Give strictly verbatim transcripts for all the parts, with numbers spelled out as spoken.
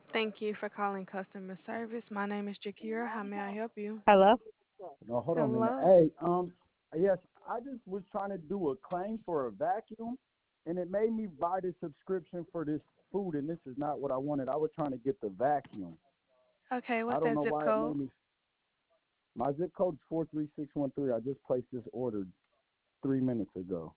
Thank you for calling customer service. My name is Jakira. How may I help you? Hello? No, hold on a minute. Hello. Hey, um, yes, I just was trying to do a claim for a vacuum, and it made me buy the subscription for this food, and this is not what I wanted. I was trying to get the vacuum. Okay, I what's don't that know zip why it code? made me. My zip code is four three six one three. I just placed this order three minutes ago.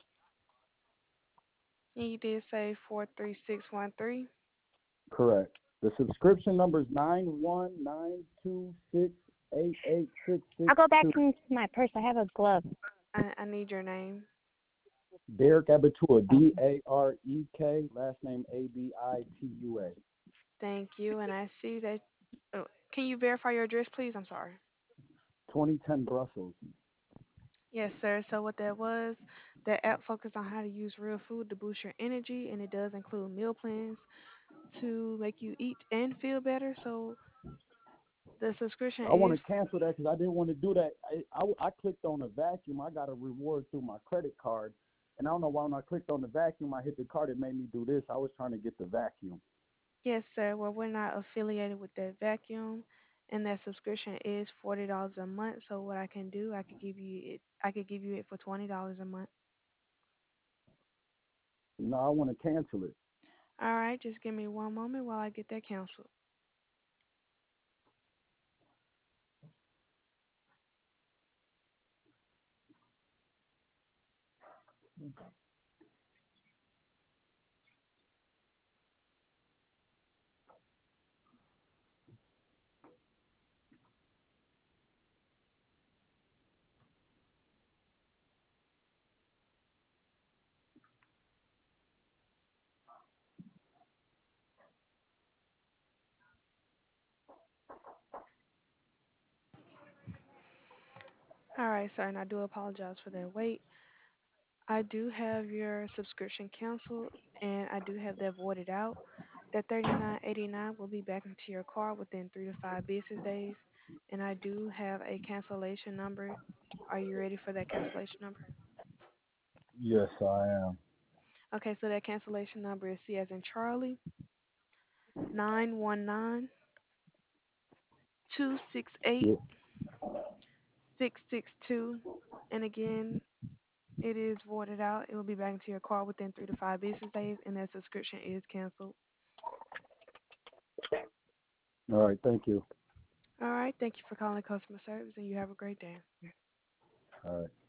You did say four three six one three. Correct. The subscription number is nine one nine two six eight eight six I'll six go back two. into my purse. I have a glove. I, I need your name. Derek Abitua, D A R E K, last name A B I T U A. Thank you. And I see that. Oh, can you verify your address, please? I'm sorry. twenty ten Brussels. Yes, sir. So what that was, the app focused on how to use real food to boost your energy, and it does include meal plans to make you eat and feel better. So the subscription I want is to cancel that because I didn't want to do that. I, I, I clicked on the vacuum. I got a reward through my credit card. And I don't know why when I clicked on the vacuum, I hit the card, it made me do this. I was trying to get the vacuum. Yes, sir. Well, we're not affiliated with that vacuum, and that subscription is forty dollars a month. So what I can do, I could give you it. I could give you it for twenty dollars a month. No, I want to cancel it. All right, just give me one moment while I get that canceled. All right, sir, and I do apologize for that wait. I do have your subscription canceled, and I do have that voided out. That thirty-nine eighty-nine will be back into your card within three to five business days, and I do have a cancellation number. Are you ready for that cancellation number? Yes, I am. Okay, so that cancellation number is C as in Charlie, nine one nine two six eight Yeah. six six two. And again, it is voided out. It will be back into your card within three to five business days, and that subscription is canceled. All right. Thank you. All right, thank you for calling customer service, and you have a great day. All right.